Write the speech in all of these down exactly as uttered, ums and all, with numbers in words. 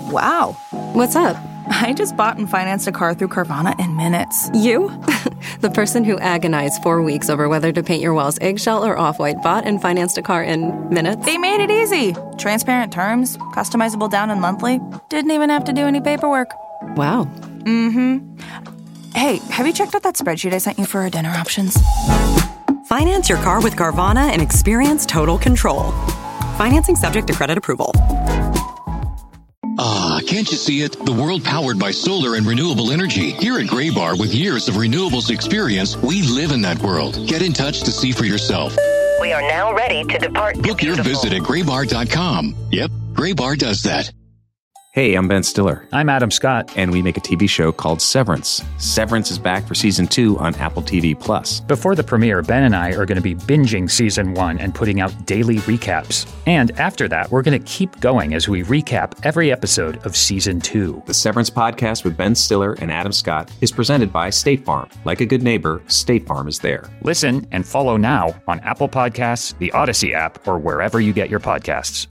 Wow. What's up? I just bought and financed a car through Carvana in minutes. You? The person who agonized four weeks over whether to paint your walls eggshell or off-white bought and financed a car in minutes? They made it easy. Transparent terms, customizable down and monthly. Didn't even have to do any paperwork. Wow. Mm-hmm. Hey, have you checked out that spreadsheet I sent you for our dinner options? Finance your car with Carvana and experience total control. Financing subject to credit approval. Ah, can't you see it? The world powered by solar and renewable energy. Here at Graybar, with years of renewables experience, we live in that world. Get in touch to see for yourself. We are now ready to depart. Book your visit at graybar dot com. Yep, Graybar does that. Hey, I'm Ben Stiller. I'm Adam Scott. And we make a T V show called Severance. Severance is back for season two on Apple T V Plus. Before the premiere, Ben and I are going to be binging season one and putting out daily recaps. And after that, we're going to keep going as we recap every episode of season two. The Severance podcast with Ben Stiller and Adam Scott is presented by State Farm. Like a good neighbor, State Farm is there. Listen and follow now on Apple Podcasts, the Odyssey app, or wherever you get your podcasts.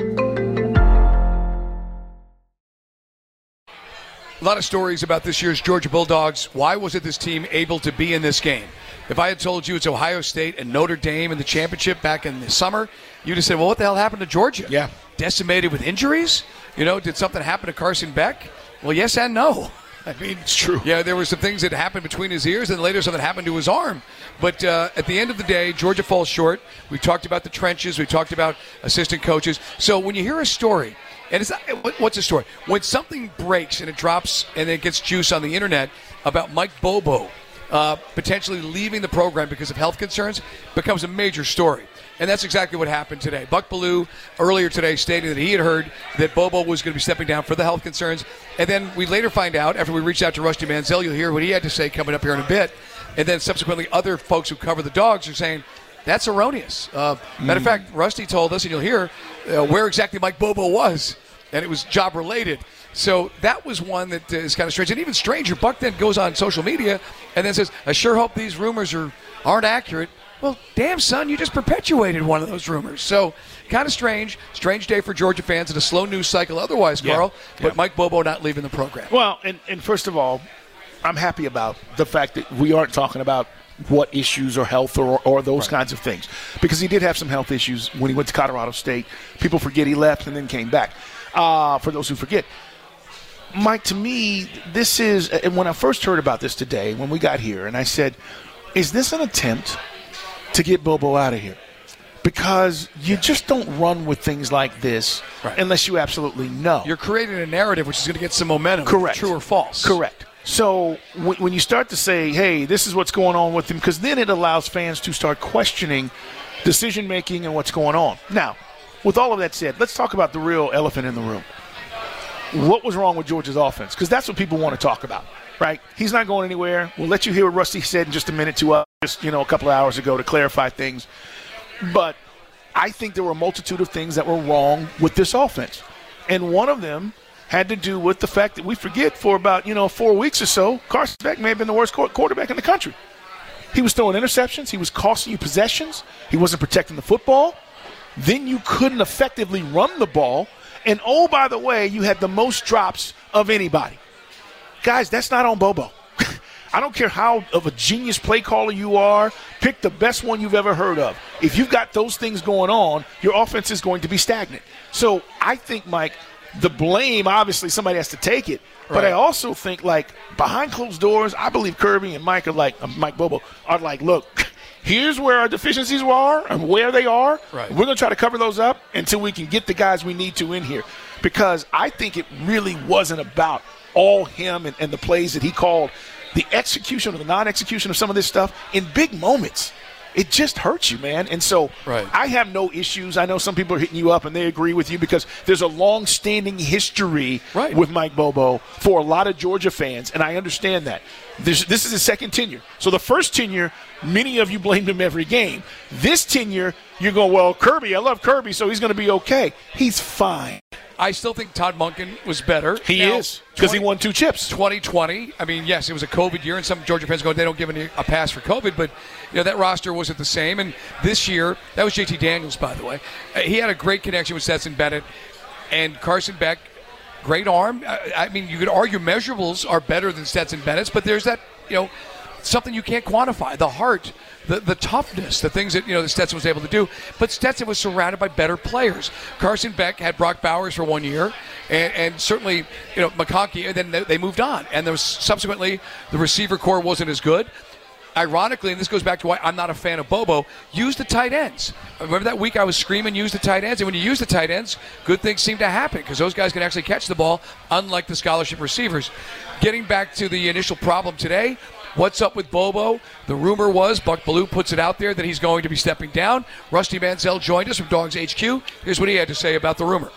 A lot of stories about this year's Georgia Bulldogs. Why wasn't this team able to be in this game? If I had told you it's Ohio State and Notre Dame in the championship back in the summer, you'd have said, well, what the hell happened to Georgia? Yeah. Decimated with injuries? You know, did something happen to Carson Beck? Well, yes and no. I mean, it's true. Yeah, there were some things that happened between his ears, and later something happened to his arm. But uh, at the end of the day, Georgia falls short. We talked about the trenches. We talked about assistant coaches. So when you hear a story, and it's not, what's a story? When something breaks and it drops and it gets juice on the internet about Mike Bobo uh, potentially leaving the program because of health concerns, becomes a major story. And that's exactly what happened today. Buck Bellew earlier today stated that he had heard that Bobo was going to be stepping down for the health concerns. And then we later find out, after we reached out to Rusty Manziel, you'll hear what he had to say coming up here in a bit. And then subsequently other folks who cover the Dogs are saying, that's erroneous. Uh, mm. Matter of fact, Rusty told us, and you'll hear uh, where exactly Mike Bobo was, and it was job-related. So that was one that uh, is kind of strange. And even stranger, Buck then goes on social media and then says, I sure hope these rumors are, aren't accurate. Well, damn, son, you just perpetuated one of those rumors. So kind of strange. Strange day for Georgia fans and a slow news cycle otherwise, Carl. Yeah. But yeah. Mike Bobo not leaving the program. Well, and, and first of all, I'm happy about the fact that we aren't talking about what issues or health or, or those right. kinds of things. Because he did have some health issues when he went to Colorado State. People forget he left and then came back. Uh, for those who forget. Mike, to me, this is, and when I first heard about this today, when we got here, and I said, is this an attempt to get Bobo out of here? Because you just don't run with things like this right. unless you absolutely know. You're creating a narrative which is going to get some momentum. Correct. True or false. Correct. So when, when you start to say, hey, this is what's going on with him, because then it allows fans to start questioning decision-making and what's going on. Now, with all of that said, let's talk about the real elephant in the room. What was wrong with Georgia's offense? Because that's what people want to talk about, right? He's not going anywhere. We'll let you hear what Rusty said in just a minute to us, just, you know, a couple of hours ago to clarify things. But I think there were a multitude of things that were wrong with this offense. And one of them had to do with the fact that we forget for about, you know, four weeks or so, Carson Beck may have been the worst quarterback in the country. He was throwing interceptions. He was costing you possessions. He wasn't protecting the football. Then you couldn't effectively run the ball. And, oh, by the way, you had the most drops of anybody. Guys, that's not on Bobo. I don't care how of a genius play caller you are. Pick the best one you've ever heard of. If you've got those things going on, your offense is going to be stagnant. So I think, Mike, the blame, obviously somebody has to take it. Right. But I also think, like, behind closed doors, I believe Kirby and Mike are like, uh, Mike Bobo are like, look, here's where our deficiencies are and where they are. Right. We're going to try to cover those up until we can get the guys we need to in here. Because I think it really wasn't about all him and, and the plays that he called. The execution or the non-execution of some of this stuff in big moments, it just hurts you, man. And so right. I have no issues. I know some people are hitting you up and they agree with you because there's a long-standing history right. with Mike Bobo for a lot of Georgia fans, and I understand that. This, this is his second tenure. So the first tenure, many of you blamed him every game. This tenure, you're going, well, Kirby, I love Kirby, so he's going to be okay. He's fine. I still think Todd Monken was better. He now, is, because he won two chips. twenty twenty, I mean, yes, it was a COVID year, and some Georgia fans go, they don't give any, a pass for COVID, but you know that roster wasn't the same. And this year, that was J T Daniels, by the way. Uh, he had a great connection with Stetson Bennett, and Carson Beck great arm. I, I mean, you could argue measurables are better than Stetson Bennett's, but there's that, you know, something you can't quantify, the heart, the the toughness, the things that, you know, that Stetson was able to do. But Stetson was surrounded by better players. Carson Beck had Brock Bowers for one year, and, and certainly, you know, McConkey, and then they, they moved on. And there was subsequently the receiver core wasn't as good. Ironically, and this goes back to why I'm not a fan of Bobo, use the tight ends. Remember that week I was screaming, use the tight ends? And when you use the tight ends, good things seem to happen because those guys can actually catch the ball, unlike the scholarship receivers. Getting back to the initial problem today, what's up with Bobo? The rumor was, Buck Bellew puts it out there, that he's going to be stepping down. Rusty Mansell joined us from Dogs H Q. Here's what he had to say about the rumor.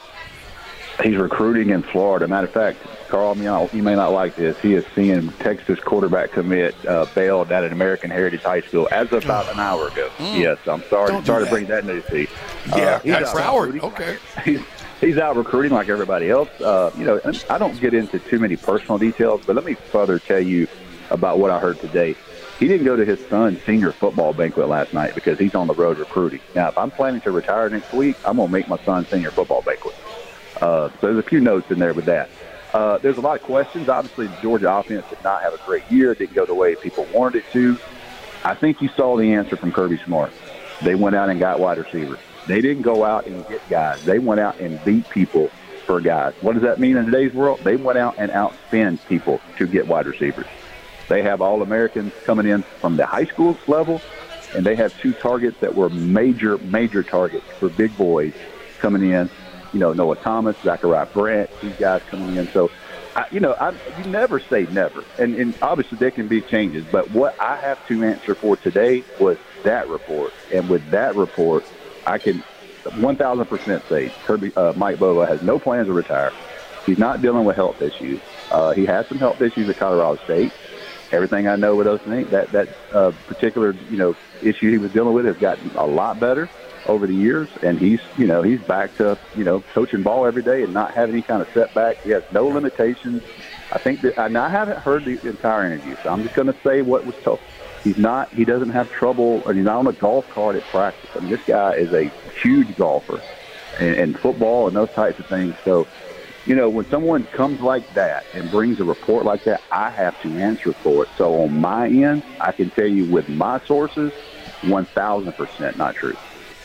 He's recruiting in Florida. Matter of fact, Carl, you may not like this. He is seeing Texas quarterback commit uh, bailed at an American Heritage High School as of about an hour ago. Mm. Yes, I'm sorry. Don't sorry do to bring that news to you. Yeah, uh, he's that's out Broward. recruiting. Okay. He's, he's out recruiting like everybody else. Uh, you know, I don't get into too many personal details, but let me further tell you about what I heard today. He didn't go to his son's senior football banquet last night because he's on the road recruiting. Now, if I'm planning to retire next week, I'm going to make my son's senior football banquet. Uh, so there's a few notes in there with that. Uh, there's a lot of questions. Obviously, the Georgia offense did not have a great year. It didn't go the way people wanted it to. I think you saw the answer from Kirby Smart. They went out and got wide receivers. They didn't go out and get guys. They went out and beat people for guys. What does that mean in today's world? They went out and outspend people to get wide receivers. They have All-Americans coming in from the high school level, and they have two targets that were major, major targets for big boys coming in. You know, Noah Thomas, Zachariah Brandt, these guys coming in. So, I, you know, I, you never say never. And, and obviously there can be changes. But what I have to answer for today was that report. And with that report, I can one thousand percent say Kirby, uh, Mike Bobo has no plans to retire. He's not dealing with health issues. Uh, he has some health issues at Colorado State. Everything I know with those things, that, that uh, particular, you know, issue he was dealing with has gotten a lot better over the years, and he's, you know, he's back to, you know, coaching ball every day and not having any kind of setback. He has no limitations. I think that, and I haven't heard the entire interview, so I'm just going to say what was told. He's not, he doesn't have trouble, or he's not on a golf cart at practice. I mean, this guy is a huge golfer, and, and football and those types of things. So, you know, when someone comes like that and brings a report like that, I have to answer for it. So on my end, I can tell you with my sources, one thousand percent not true.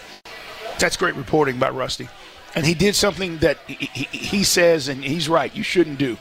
That's great reporting by Rusty. And he did something that he, he, he says, and he's right, you shouldn't do.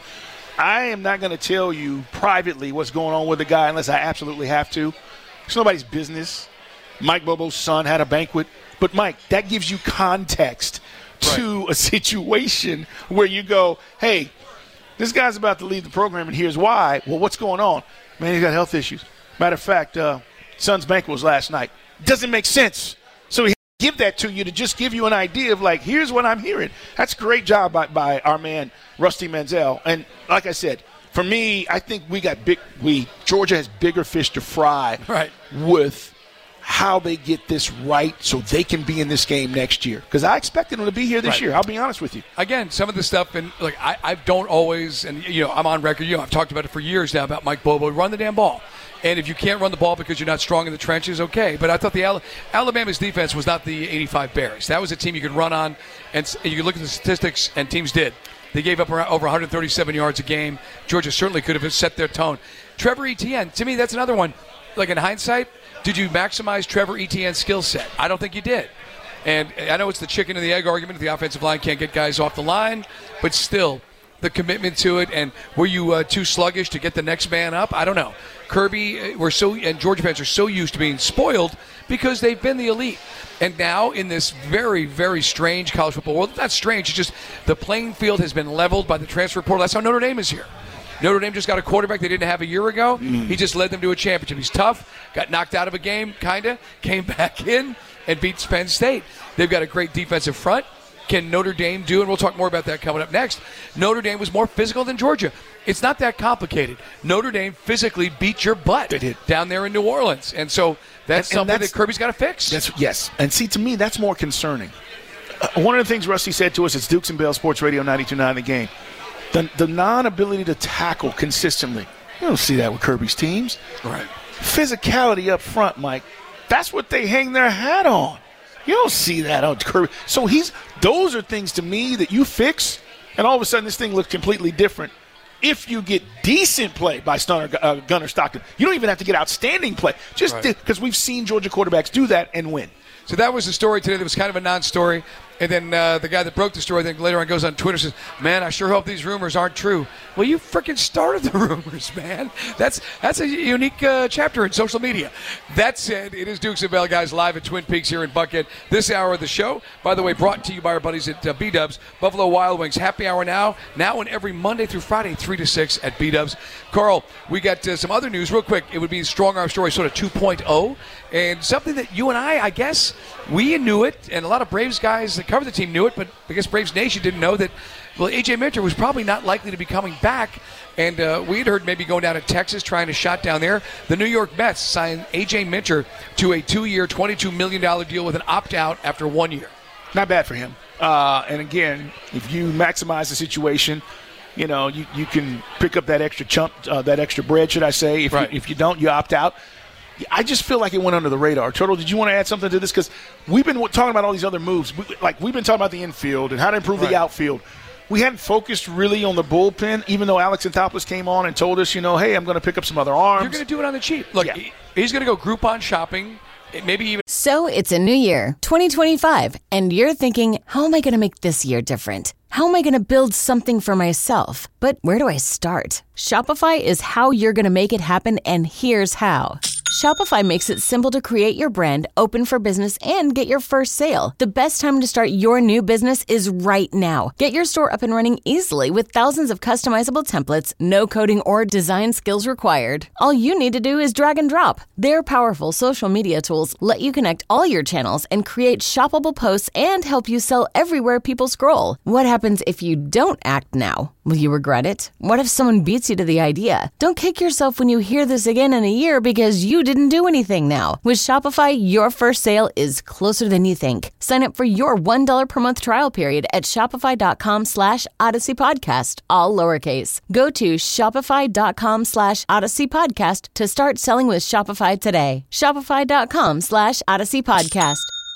I am not going to tell you privately what's going on with the guy unless I absolutely have to. It's nobody's business. Mike Bobo's son had a banquet. But, Mike, that gives you context to right. a situation where you go, hey, this guy's about to leave the program, and here's why. Well, what's going on? Man, he's got health issues. Matter of fact, uh, son's banquet was last night. Doesn't make sense. So he give that to you to just give you an idea of, like, here's what I'm hearing. That's a great job by, by our man, Rusty Mansell. And like I said, for me, I think we got big – we Georgia has bigger fish to fry right. with how they get this right so they can be in this game next year. Because I expected them to be here this right. year. I'll be honest with you. Again, some of the stuff, and like I, I don't always – and, you know, I'm on record. You know, I've talked about it for years now about Mike Bobo. Run the damn ball. And if you can't run the ball because you're not strong in the trenches, okay. But I thought the Al- Alabama's defense was not the eighty-five Bears. That was a team you could run on, and you could look at the statistics, and teams did. They gave up around, over one hundred thirty-seven yards a game. Georgia certainly could have set their tone. Trevor Etienne, to me, that's another one. Like, in hindsight, did you maximize Trevor Etienne's skill set? I don't think you did. And I know it's the chicken and the egg argument. The offensive line can't get guys off the line, but still, the commitment to it, and were you uh, too sluggish to get the next man up? I don't know. Kirby, we're so, and Georgia fans are so used to being spoiled because they've been the elite. And now in this very, very strange college football world, not strange, it's just the playing field has been leveled by the transfer portal. That's how Notre Dame is here. Notre Dame just got a quarterback they didn't have a year ago. Mm. He just led them to a championship. He's tough, got knocked out of a game, kind of, came back in and beat Penn State. They've got a great defensive front. Can Notre Dame do, and we'll talk more about that coming up next, Notre Dame was more physical than Georgia. It's not that complicated. Notre Dame physically beat your butt they did. down there in New Orleans. And so that's and, something and that's, that Kirby's got to fix. That's, yes. And see, to me, that's more concerning. Uh, one of the things Rusty said to us, it's Dukes and Bell Sports Radio ninety-two point nine The Game. The, the non-ability to tackle consistently. You don't see that with Kirby's teams. Right. Physicality up front, Mike. That's what they hang their hat on. You don't see that on Kirby. So he's those are things to me that you fix, and all of a sudden this thing looks completely different. If you get decent play by Stunner, uh, Gunnar Stockton, you don't even have to get outstanding play, just because right. we've seen Georgia quarterbacks do that and win. So that was the story today. That was kind of a non-story. And then uh, the guy that broke the story, then later on goes on Twitter and says, man, I sure hope these rumors aren't true. Well, you freaking started the rumors, man. That's that's a unique uh, chapter in social media. That said, it is Dukes and Bell, guys, live at Twin Peaks here in Buckhead. This hour of the show, by the way, brought to you by our buddies at uh, B-Dubs, Buffalo Wild Wings. Happy hour now, now and every Monday through Friday, three to six at B-Dubs. Carl, we got uh, some other news real quick. It would be Strong Arm Story sort of two point oh, and something that you and I, I guess, we knew it, and a lot of Braves guys that cover the team knew it, but I guess Braves Nation didn't know that, well, A J Minter was probably not likely to be coming back, and uh, we had heard maybe going down to Texas, trying to shot down there. The New York Mets signed A J Minter to a two-year, twenty-two million dollars deal with an opt-out after one year. Not bad for him. Uh, and again, if you maximize the situation, you know, you, you can pick up that extra chump, uh, that extra bread, should I say. If, right. you, if you don't, you opt out. I just feel like it went under the radar. Turtle, did you want to add something to this? Because we've been talking about all these other moves. We, like, we've been talking about the infield and how to improve right. the outfield. We hadn't focused really on the bullpen, even though Alex Anthopoulos came on and told us, you know, hey, I'm going to pick up some other arms. You're going to do it on the cheap. Look, yeah. he's going to go Groupon shopping, maybe even. So it's a new year, twenty twenty-five, and you're thinking, how am I going to make this year different? How am I going to build something for myself? But where do I start? Shopify is how you're going to make it happen, and here's how. Shopify makes it simple to create your brand, open for business, and get your first sale. The best time to start your new business is right now. Get your store up and running easily with thousands of customizable templates, no coding or design skills required. All you need to do is drag and drop. Their powerful social media tools let you connect all your channels and create shoppable posts and help you sell everywhere people scroll. What happens if you don't act now? Will you regret it? What if someone beats you to the idea? Don't kick yourself when you hear this again in a year because you didn't do anything now. With Shopify, your first sale is closer than you think. Sign up for your one dollar per month trial period at shopify.com slash Odyssey Podcast, all lowercase. Go to shopify.com slash Odyssey Podcast to start selling with Shopify today. Shopify.com slash Odyssey Podcast.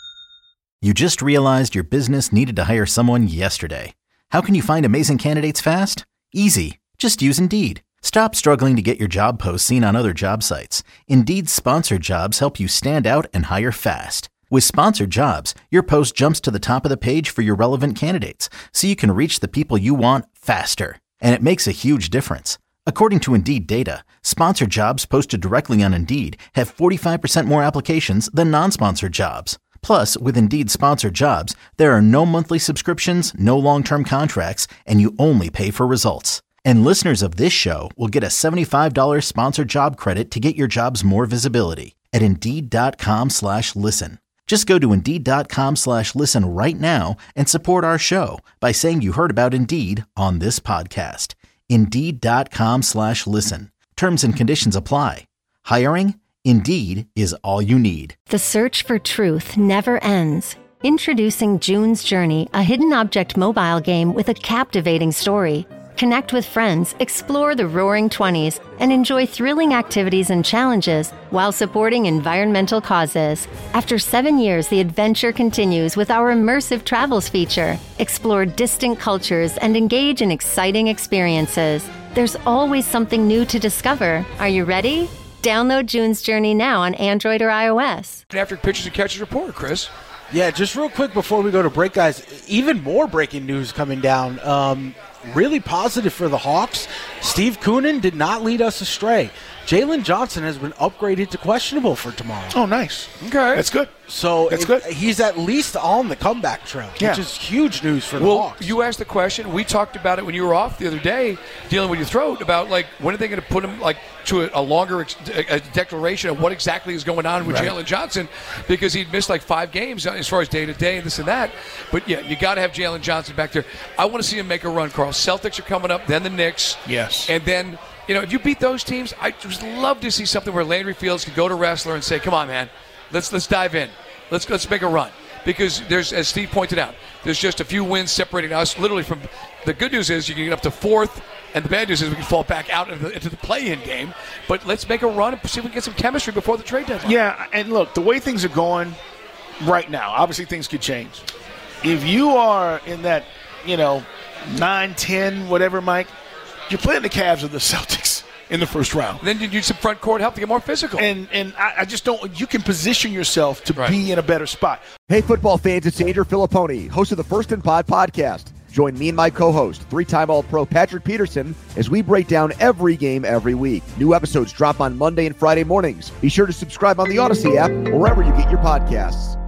You just realized your business needed to hire someone yesterday. How can you find amazing candidates fast? Easy. Just use Indeed. Stop struggling to get your job posts seen on other job sites. Indeed's sponsored jobs help you stand out and hire fast. With sponsored jobs, your post jumps to the top of the page for your relevant candidates, so you can reach the people you want faster. And it makes a huge difference. According to Indeed data, sponsored jobs posted directly on Indeed have forty-five percent more applications than non-sponsored jobs. Plus, with Indeed sponsored jobs, there are no monthly subscriptions, no long-term contracts, and you only pay for results. And listeners of this show will get a seventy-five dollars sponsored job credit to get your jobs more visibility at Indeed.com slash listen. Just go to Indeed.com slash listen right now and support our show by saying you heard about Indeed on this podcast. Indeed.com slash listen. Terms and conditions apply. Hiring? Indeed is all you need. The search for truth never ends. Introducing June's Journey, a hidden object mobile game with a captivating story. Connect with friends, explore the Roaring Twenties, and enjoy thrilling activities and challenges while supporting environmental causes. After seven years, the adventure continues with our immersive travels feature. Explore distant cultures and engage in exciting experiences. There's always something new to discover. Are you ready? Download June's Journey now on Android or iOS. After Pitchers and Catchers report, Chris. Yeah, just real quick before we go to break, guys, even more breaking news coming down. Um, really positive for the Hawks. Steve Koonin did not lead us astray. Jalen Johnson has been upgraded to questionable for tomorrow. Oh, nice. Okay. That's good. So That's it, good. he's at least on the comeback trail, yeah. which is huge news for the well, Hawks. You asked the question. We talked about it when you were off the other day, dealing with your throat, about, like, when are they going to put him, like, to a, a longer ex- a declaration of what exactly is going on with right. Jalen Johnson, because he'd missed, like, five games as far as day-to-day and this and that. But, yeah, you got to have Jalen Johnson back there. I want to see him make a run, Carl. Celtics are coming up, then the Knicks. Yes. And then, you know, if you beat those teams, I'd just love to see something where Landry Fields could go to Wrestler and say, come on, man, let's let's dive in. Let's let's make a run. Because there's, as Steve pointed out, there's just a few wins separating us literally from – the good news is you can get up to fourth, and the bad news is we can fall back out into the, into the play-in game. But let's make a run and see if we can get some chemistry before the trade deadline. Yeah, and look, the way things are going right now, obviously things could change. If you are in that, you know, nine, ten, whatever, Mike, you're playing the Cavs or the Celtics in the first round. Then you need some front court help to get more physical. And and I, I just don't – you can position yourself to right. be in a better spot. Hey, football fans, it's Andrew Filipponi, host of the First and Pod podcast. Join me and my co-host, three-time All-Pro Patrick Peterson, as we break down every game every week. New episodes drop on Monday and Friday mornings. Be sure to subscribe on the Odyssey app or wherever you get your podcasts.